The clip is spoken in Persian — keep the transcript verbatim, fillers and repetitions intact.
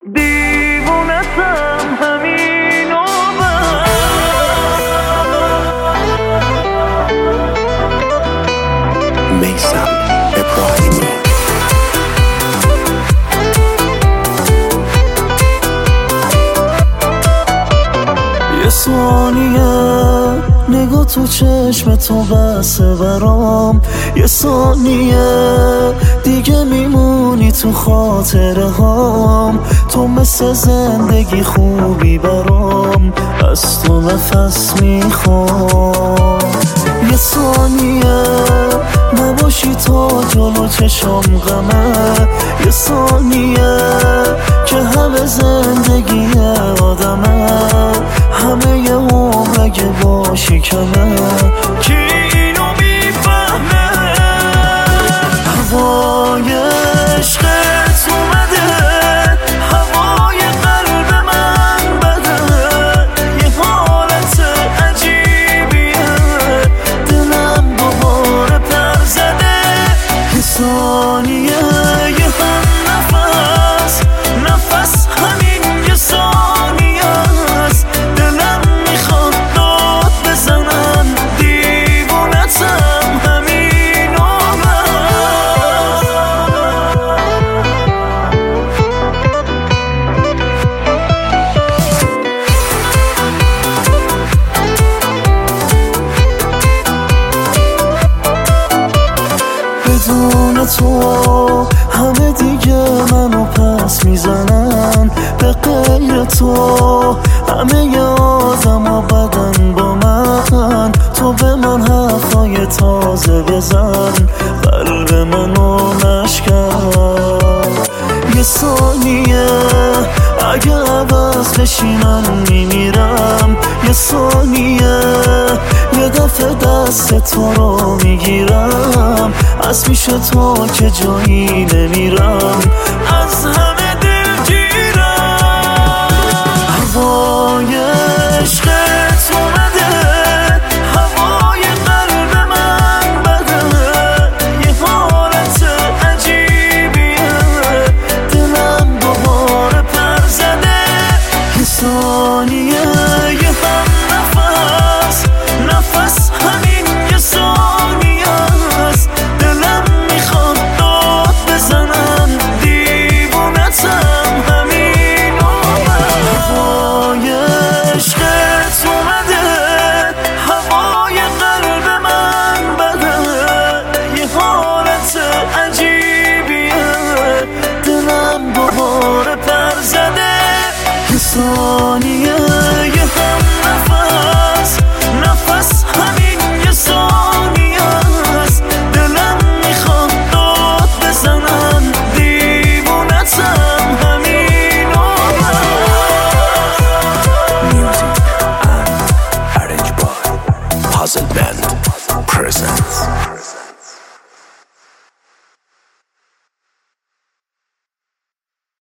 دیوونتم همین و بس. میثم ابراهیمی. یه ثانیه نگاه تو چشم تو بسه برام، یه ثانیه دیگه میمونی تو خاطره هام. تو مثل زندگی خوبی برام، از تو نفس میخوام. یه ثانیه نباشی تا جلو چشم غمه، یه ثانیه که همه زندگی آدمه، همه یه عمر اگه باشی کمه. کی اینو میفهمه؟ هوای عشقت اومده، هوای قلب من بده، یه حالت عجیبیه، دلم دوباره پر زده. یه ثانیه یه هم نفس، نفس همین یه ثانیه است. دلم میخواد داد بزنم، دیوونتم همین و بدون تو همه دیگه منو پس میزنن، به غیر تو همه ی آدم و بدن با من. تو به من حرفای تازه بزن، قلب منو نشکن. یه ثانیه اگه عوض بشی من میمیرم، یه ثانیه یه دفعه دست تو رو میگیرم، از پیش تو که جایی نمیرم، از همه دلگیرم. هوای عشقت اومده، هوای قلب من بده، یه حالت عجیبیه، دلم دوباره پر زده. یه ثانیه یه هم نفس، نفس همین یه ثانیه است. دلم میخواد داد بزنم، دیوونتم همین و بس. هوای عشقت اومده، هوای قلب من بده، یه حالت عجیبیه، دلم دوباره پر زده. یه ثانیه یه هم نفس، نفس همین یه ثانیه است. دلم میخواد داد بزنم، دیوونتم همین و بس. Music and arranged by Puzzle Band presents